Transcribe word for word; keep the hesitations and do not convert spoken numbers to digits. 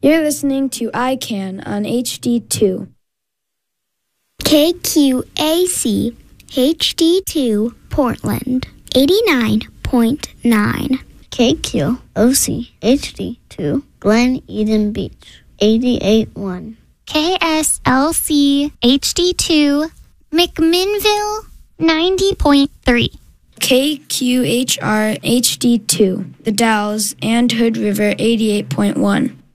You're listening to I CAN on H D two. K Q A C H D two Portland, eighty-nine point nine. K Q O C H D two Glen Eden Beach, eighty-eight point one. K S L C H D two McMinnville, ninety point three. K Q H R H D two, The Dalles and Hood River, eighty-eight point one.